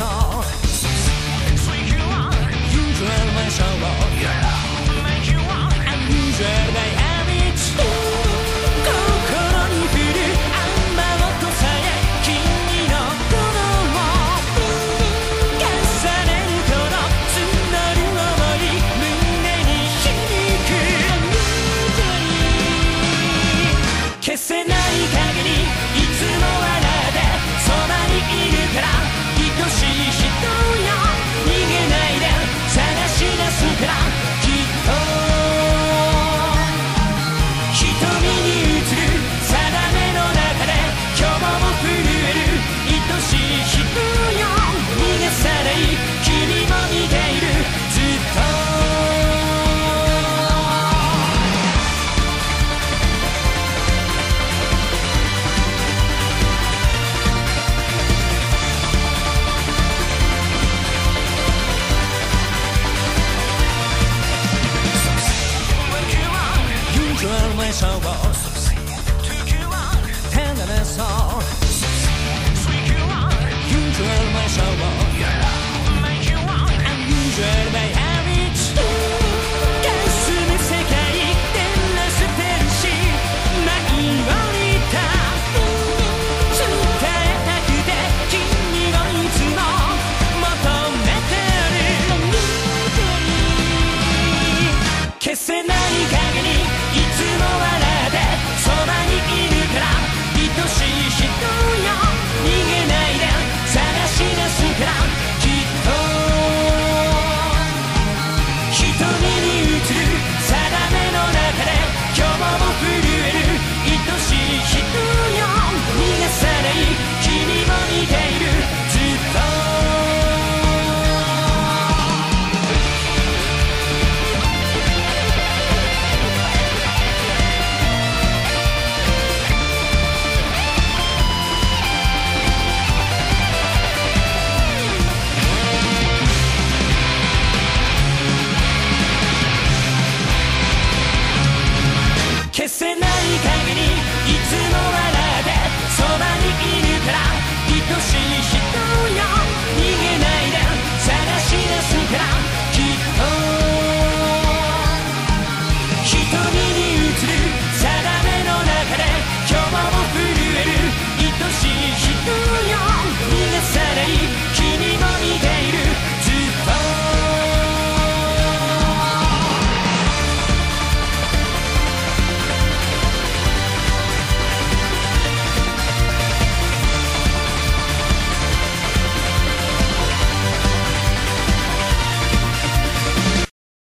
soul. Usual my soul. Unusual by habits. 心に降る雨音さえ君の鼓動を重ねるこの募る想い胸に響く。消せない限りいつも笑ってそばにいるから愛しい人よ逃げないで探し出すからきっと瞳に映る定めの中で今日も震える愛しい人よ逃がさない君も見ているずっとUsual my soul. Tender soul. Usual my soul. Unusual